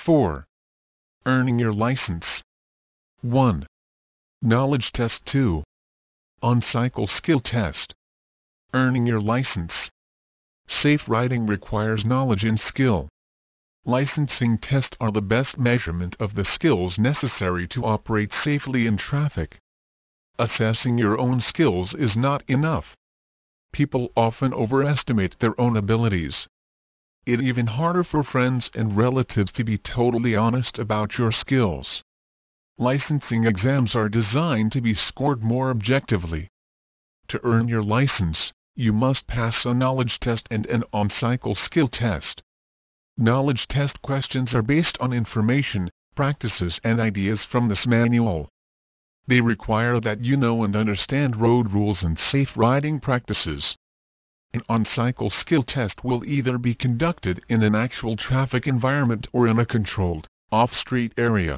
4. Earning your license. 1. Knowledge test. 2. On-cycle skill test. Earning your license. Safe riding requires knowledge and skill. Licensing tests are the best measurement of the skills necessary to operate safely in traffic. Assessing your own skills is not enough. People often overestimate their own abilities. It's even harder for friends and relatives to be totally honest about your skills. Licensing exams are designed to be scored more objectively. To earn your license, you must pass a knowledge test and an on-cycle skill test. Knowledge test questions are based on information, practices and ideas from this manual. They require that you know and understand road rules and safe riding practices. An on-cycle skill test will either be conducted in an actual traffic environment or in a controlled, off-street area.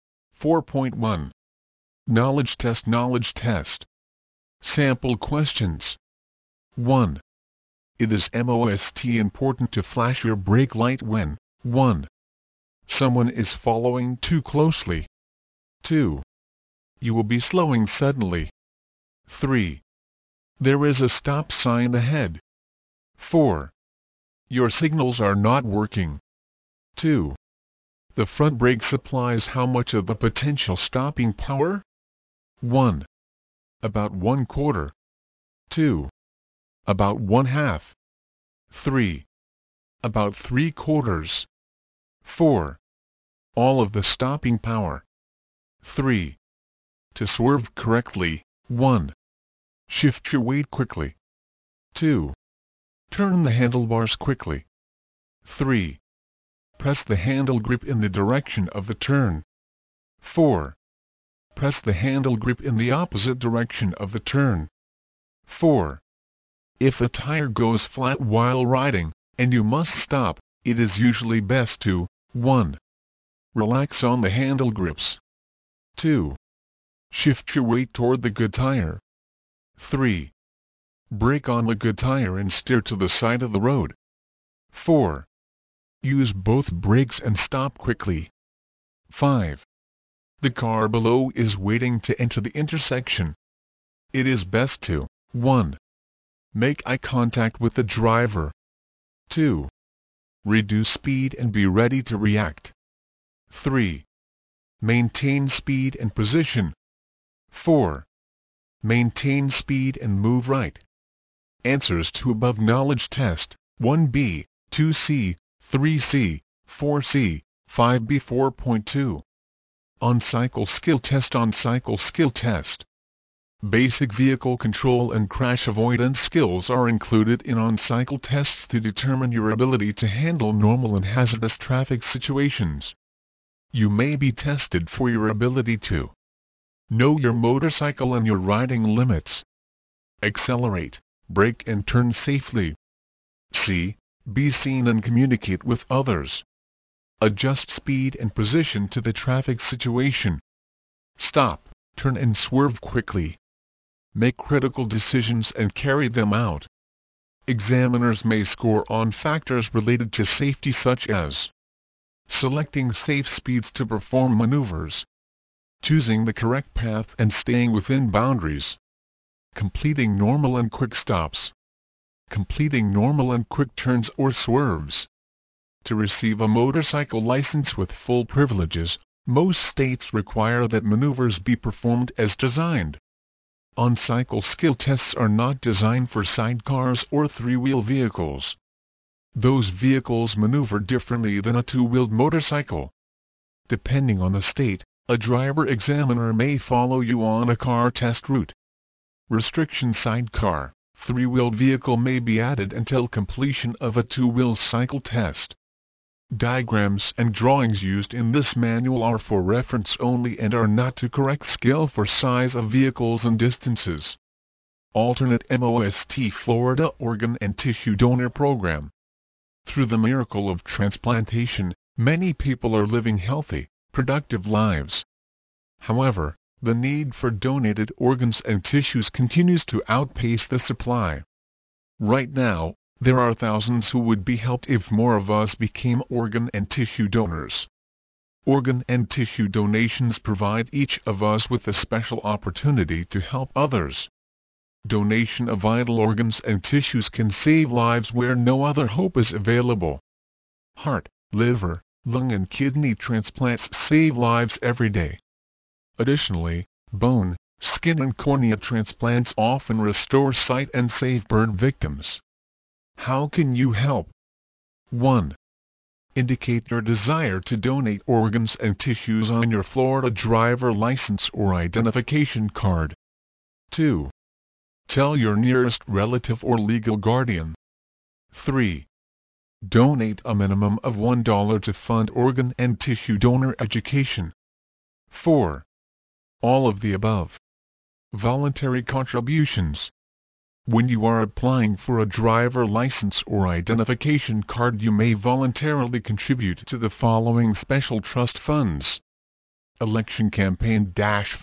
4.1. Knowledge test. Knowledge test. Sample questions. 1. It is most important to flash your brake light when 1. Someone is following too closely. 2. You will be slowing suddenly. 3. There is a stop sign ahead. 4. Your signals are not working. 2. The front brake supplies how much of the potential stopping power? 1. About 1/4. 2. About 1/2. 3. About 3/4. 4. All of the stopping power. 3. To swerve correctly, 1. Shift your weight quickly. 2. Turn the handlebars quickly. 3. Press the handle grip in the direction of the turn. 4. Press the handle grip in the opposite direction of the turn. 4. If a tire goes flat while riding, and you must stop, it is usually best to 1. Relax on the handle grips. 2. Shift your weight toward the good tire. 3. Brake on the good tire and steer to the side of the road. 4. Use both brakes and stop quickly. 5. The car below is waiting to enter the intersection. It is best to 1. Make eye contact with the driver. 2. Reduce speed and be ready to react. 3. Maintain speed and position. 4. Maintain speed and move right. Answers to above knowledge test: 1B, 2C, 3C, 4C, 5B. 4.2. On-cycle skill test. On-cycle skill test. Basic vehicle control and crash avoidance skills are included in on-cycle tests to determine your ability to handle normal and hazardous traffic situations. You may be tested for your ability to know your motorcycle and your riding limits, accelerate, brake and turn safely, see, be seen and communicate with others, adjust speed and position to the traffic situation, stop, turn and swerve quickly, make critical decisions and carry them out. Examiners may score on factors related to safety such as selecting safe speeds to perform maneuvers, choosing the correct path and staying within boundaries, completing normal and quick stops, completing normal and quick turns or swerves. To receive a motorcycle license with full privileges, most states require that maneuvers be performed as designed. On-cycle skill tests are not designed for sidecars or three-wheel vehicles. Those vehicles maneuver differently than a two-wheeled motorcycle. Depending on the state, a driver examiner may follow you on a car test route. Restriction: sidecar, three-wheeled vehicle may be added until completion of a two-wheel cycle test. Diagrams and drawings used in this manual are for reference only and are not to correct scale for size of vehicles and distances. Alternate MOST Florida Organ and Tissue Donor Program. Through the miracle of transplantation, many people are living healthy, productive lives. However, the need for donated organs and tissues continues to outpace the supply. Right now, there are thousands who would be helped if more of us became organ and tissue donors. Organ and tissue donations provide each of us with a special opportunity to help others. Donation of vital organs and tissues can save lives where no other hope is available. Heart, liver, lung and kidney transplants save lives every day. Additionally, bone, skin and cornea transplants often restore sight and save burn victims. How can you help? 1. Indicate your desire to donate organs and tissues on your Florida driver license or identification card. 2. Tell your nearest relative or legal guardian. 3. Donate a minimum of $1 to fund organ and tissue donor education. 4. All of the above. Voluntary contributions. When you are applying for a driver license or identification card, you may voluntarily contribute to the following special trust funds. Election Campaign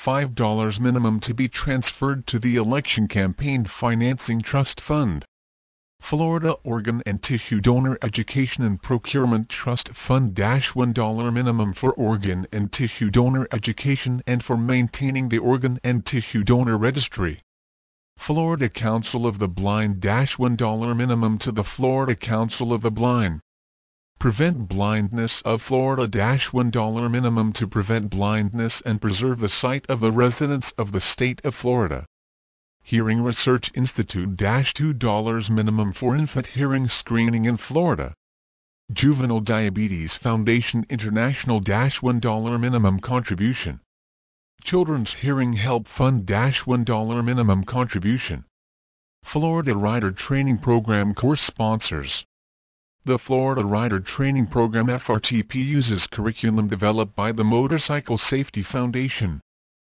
$5 minimum to be transferred to the Election Campaign Financing Trust Fund. Florida Organ and Tissue Donor Education and Procurement Trust Fund $1 minimum for organ and tissue donor education and for maintaining the Organ and Tissue Donor Registry. Florida Council of the Blind $1 minimum to the Florida Council of the Blind. Prevent Blindness of Florida $1 minimum to prevent blindness and preserve the sight of the residents of the state of Florida. Hearing Research Institute $2 minimum for infant hearing screening in Florida. Juvenile Diabetes Foundation International $1 minimum contribution. Children's Hearing Help Fund $1 minimum contribution. Florida Rider Training Program course sponsors. The Florida Rider Training Program FRTP uses curriculum developed by the Motorcycle Safety Foundation.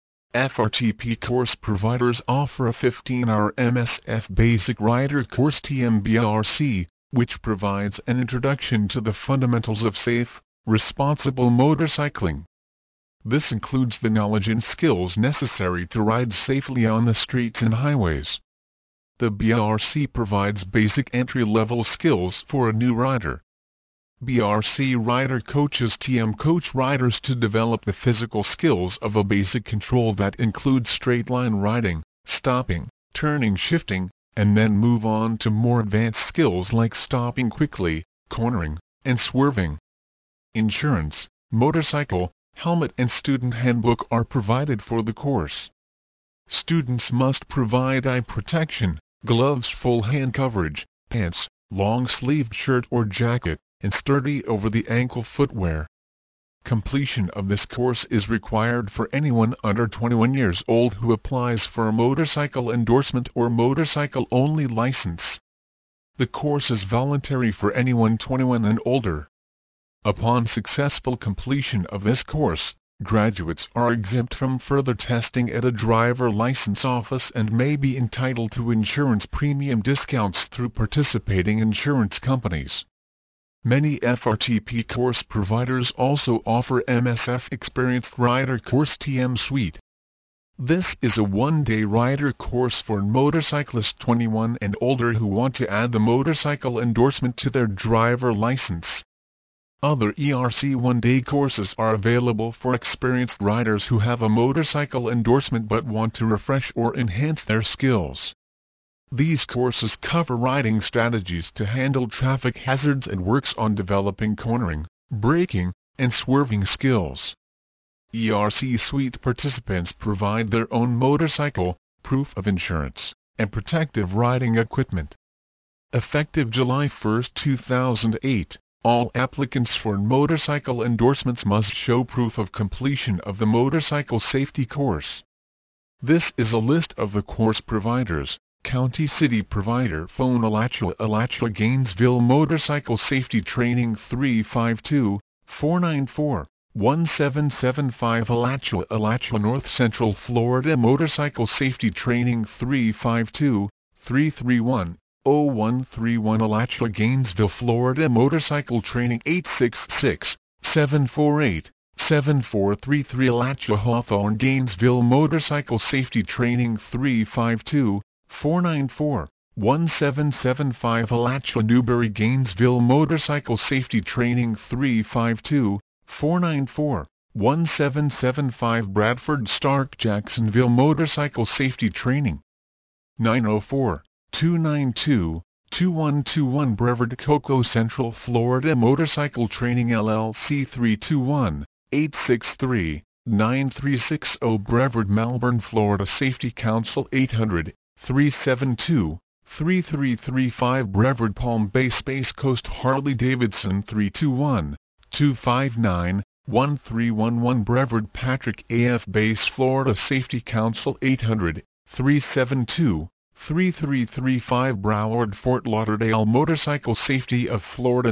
FRTP course providers offer a 15-hour MSF Basic Rider course TMBRC, which provides an introduction to the fundamentals of safe, responsible motorcycling. This includes the knowledge and skills necessary to ride safely on the streets and highways. The BRC provides basic entry-level skills for a new rider. BRC rider coaches TM coach riders to develop the physical skills of a basic control that includes straight-line riding, stopping, turning, shifting, and then move on to more advanced skills like stopping quickly, cornering, and swerving. Insurance, motorcycle, helmet and student handbook are provided for the course. Students must provide eye protection, gloves, full hand coverage, pants, long-sleeved shirt or jacket, and sturdy over-the-ankle footwear. Completion of this course is required for anyone under 21 years old who applies for a motorcycle endorsement or motorcycle-only license. The course is voluntary for anyone 21 and older. Upon successful completion of this course, graduates are exempt from further testing at a driver license office and may be entitled to insurance premium discounts through participating insurance companies. Many FRTP course providers also offer MSF Experienced Rider Course TM Suite. This is a one-day rider course for motorcyclists 21 and older who want to add the motorcycle endorsement to their driver license. Other ERC one-day courses are available for experienced riders who have a motorcycle endorsement but want to refresh or enhance their skills. These courses cover riding strategies to handle traffic hazards and works on developing cornering, braking, and swerving skills. ERC Suite participants provide their own motorcycle, proof of insurance, and protective riding equipment. Effective July 1, 2008. All applicants for motorcycle endorsements must show proof of completion of the motorcycle safety course. This is a list of the course providers. County City Provider Phone Alachua Gainesville Motorcycle Safety Training 352-494-1775 Alachua North Central Florida Motorcycle Safety Training 352-331-0131 Alachua Gainesville Florida Motorcycle Training 866-748-7433 Alachua Hawthorne Gainesville Motorcycle Safety Training 352-494-1775 Alachua Newberry Gainesville Motorcycle Safety Training 352-494-1775 494-1775 Bradford Stark Jacksonville Motorcycle Safety Training 904-292-2121 Brevard Cocoa Central Florida Motorcycle Training LLC 321-863-9360 Brevard Melbourne Florida Safety Council 800-372-3335 Brevard Palm Bay Space Coast Harley-Davidson 321-259-1311 Brevard Patrick AF Base Florida Safety Council 800-372-3335 Broward Fort Lauderdale Motorcycle Safety of Florida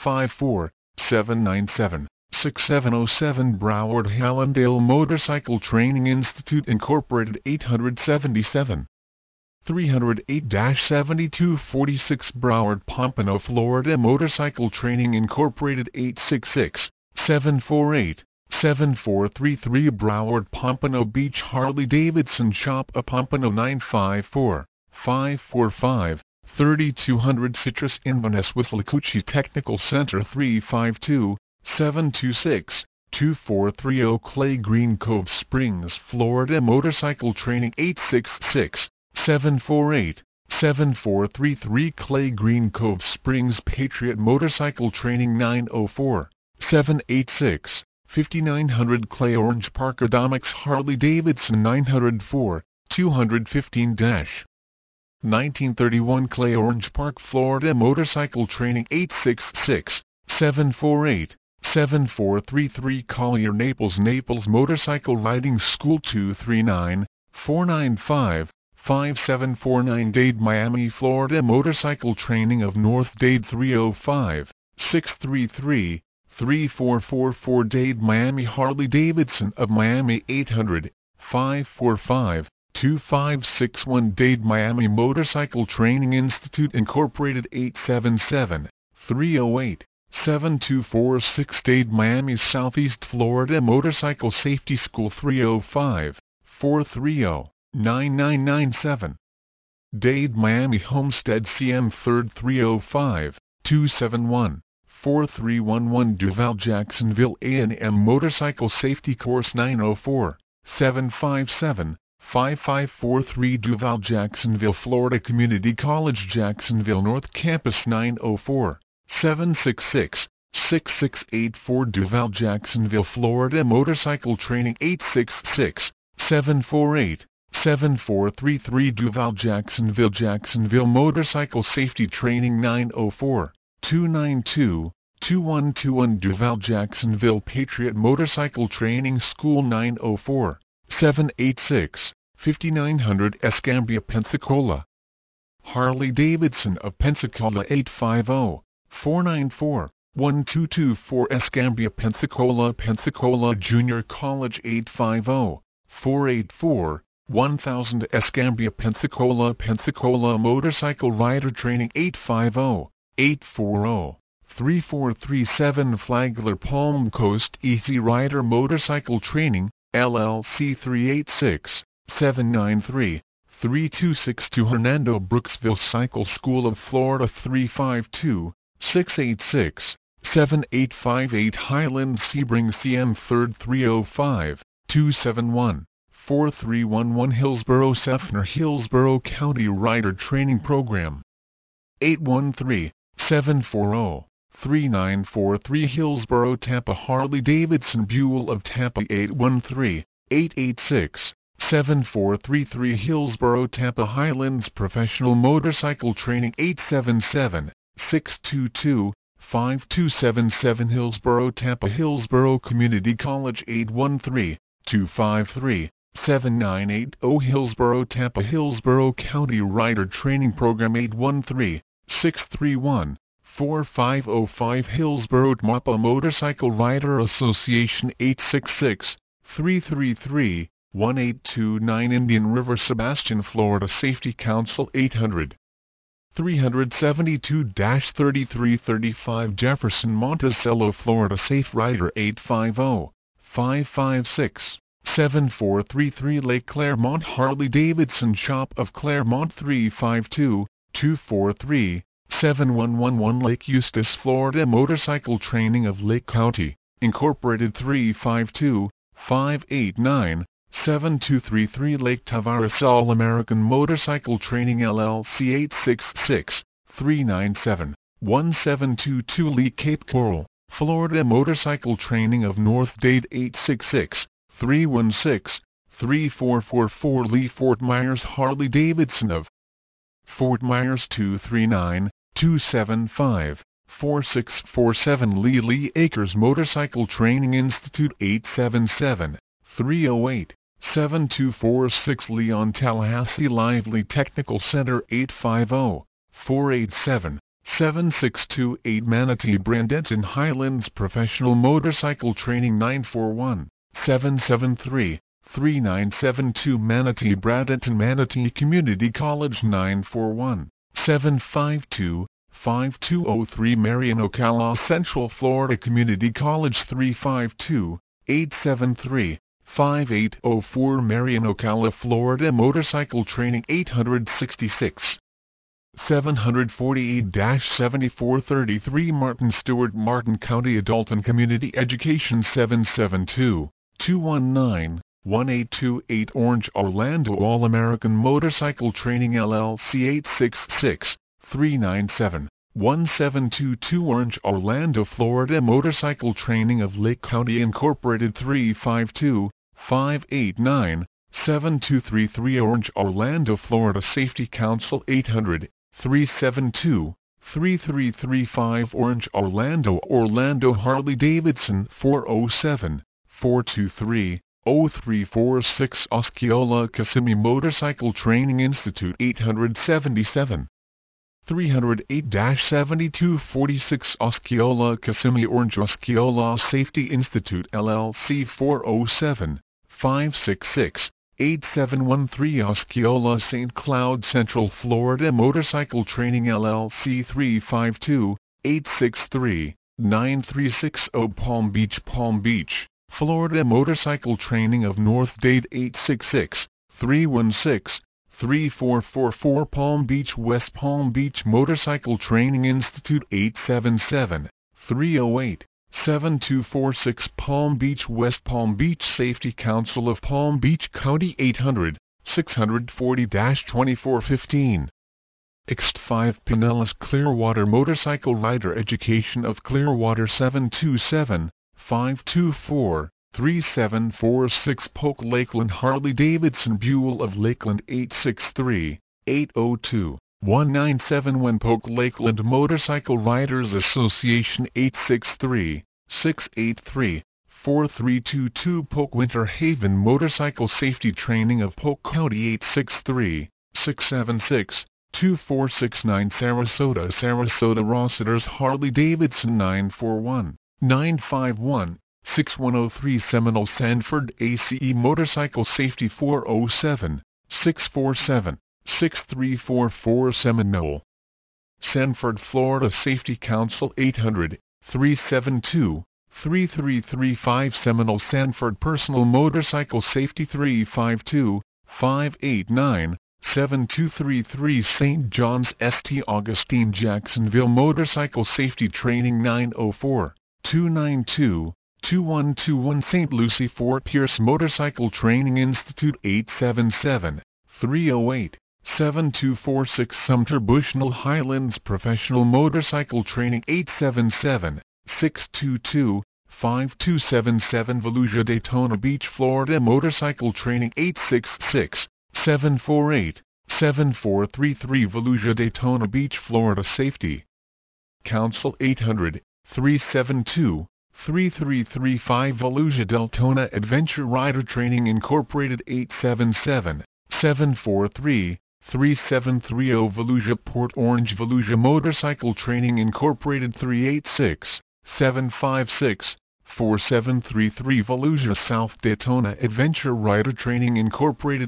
954-797-6707 Broward Hallandale Motorcycle Training Institute Incorporated 877 308-7246 Broward Pompano Florida Motorcycle Training Incorporated 866-748-7433 Broward Pompano Beach Harley-Davidson Shop Pompano 954-545-3200 Citrus Inverness Withlacoochee Technical Center 352-726-2430 Clay Green Cove Springs Florida Motorcycle Training 866-748-7433 Clay Green Cove Springs Patriot Motorcycle Training 904-786-5900 Clay Orange Park Adamex Harley-Davidson 904-215-1931 Clay Orange Park Florida Motorcycle Training 866-748-7433 Collier Naples Motorcycle Riding School 239-495-5749 Dade Miami Florida Motorcycle Training of North Dade 305-633-3444 Dade Miami Harley-Davidson of Miami 800-545-2561 Dade Miami Motorcycle Training Institute Incorporated 877-308-7246 Dade Miami Southeast Florida Motorcycle Safety School 305-430-9997 Dade Miami Homestead CM 3rd 305-271-4311 Duval Jacksonville A&M Motorcycle Safety Course 904-757-5543 Duval Jacksonville Florida Community College Jacksonville North Campus 904-766-6684 Duval Jacksonville Florida Motorcycle Training 866-748-7433 Duval Jacksonville Motorcycle Safety Training 904-292-2121 Duval Jacksonville Patriot Motorcycle Training School 904-786-5900 Escambia Pensacola Harley-Davidson of Pensacola 850-494-1224 Escambia Pensacola Junior College 850-484-1000 Escambia Pensacola Motorcycle Rider Training 850-840-3437 Flagler Palm Coast Easy Rider Motorcycle Training, LLC 386-793-3262 Hernando Brooksville Cycle School of Florida 352-686-7858 Highland Sebring CM 3rd 305-271-4311 Hillsborough Seffner Hillsborough County Rider Training Program 813-740-3943 Hillsborough Tampa Harley-Davidson Buell of Tampa 813-886-7433 Hillsborough Tampa Highlands Professional Motorcycle Training 877-622-5277 Hillsborough Tampa Hillsborough Community College 813-253-7980 Hillsborough Tampa Hillsborough County Rider Training Program 813-631-4505 Hillsborough Tampa Motorcycle Rider Association 866-333-1829 Indian River Sebastian Florida Safety Council 800-372-3335 Jefferson Monticello Florida Safe Rider 850-556-7433 Lake Claremont Harley-Davidson Shop of Claremont 352-243-7111 Lake Eustis Florida Motorcycle Training of Lake County Incorporated 352-589-7233 Lake Tavares All-American Motorcycle Training LLC 866-397-1722 Lee Cape Coral, Florida Motorcycle Training of North Dade 866-316-3444 Lee Fort Myers Harley-Davidson of Fort Myers 239-275-4647 Lee Acres Motorcycle Training Institute 877-308-7246 Leon Tallahassee Lively Technical Center 850-487-7628 Manatee Bradenton Highlands Professional Motorcycle Training 941-773-3972 Manatee Bradenton Manatee Community College 941-752-5203 Marion Ocala Central Florida Community College 352-873-5804 Marion Ocala Florida Motorcycle Training 866-748-7433 Martin Stewart Martin County Adult and Community Education 772-219-1828 Orange Orlando All-American Motorcycle Training LLC 866-397-1722 Orange Orlando Florida Motorcycle Training of Lake County Incorporated 352-589-7233 Orange Orlando Florida Safety Council 800-372-3335 Orange Orlando Harley-Davidson 407-423-0346 Osceola Kissimmee Motorcycle Training Institute 877-308-7246 Osceola Kissimmee Orange Osceola Safety Institute LLC 407-566-8713 Osceola St. Cloud Central Florida Motorcycle Training LLC 352-863-9360 Palm Beach, Florida Motorcycle Training of North Dade 866-316-3444 Palm Beach West Palm Beach Motorcycle Training Institute 877-308-7246 Palm Beach West Palm Beach Safety Council of Palm Beach County 800-640-2415 X5 Pinellas Clearwater Motorcycle Rider Education of Clearwater 727-524-3746 Polk Lakeland Harley-Davidson Buell of Lakeland 863-802-1971 Polk Lakeland Motorcycle Riders Association 863-683-4322 Polk Winter Haven Motorcycle Safety Training of Polk County 863-676-2469 Sarasota Rossiter's Harley-Davidson 941-951-6103 Seminole Sanford ACE Motorcycle Safety 407-647-6344 Seminole Sanford Florida Safety Council 800-372-3335 Seminole Sanford Personal Motorcycle Safety 352-589-7233 St. John's St. Augustine Jacksonville Motorcycle Safety Training 904-292-2121 St. Lucie Fort Pierce Motorcycle Training Institute 877-308-7246 Sumter Bushnell Highlands Professional Motorcycle Training 877-622-5277 Volusia Daytona Beach Florida Motorcycle Training 866-748-7433 Volusia Daytona Beach Florida Safety Council 800-372-3335 Volusia Deltona Adventure Rider Training Incorporated 877-743-3730 Volusia Port Orange Volusia Motorcycle Training Incorporated 386-756-4733 Volusia South Daytona Adventure Rider Training Incorporated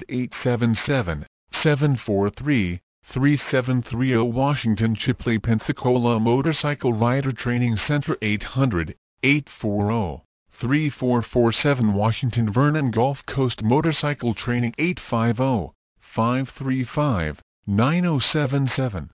877-743-3730 Washington Chipley Pensacola Motorcycle Rider Training Center 800-840-3447 Washington Vernon Gulf Coast Motorcycle Training 850-535-9077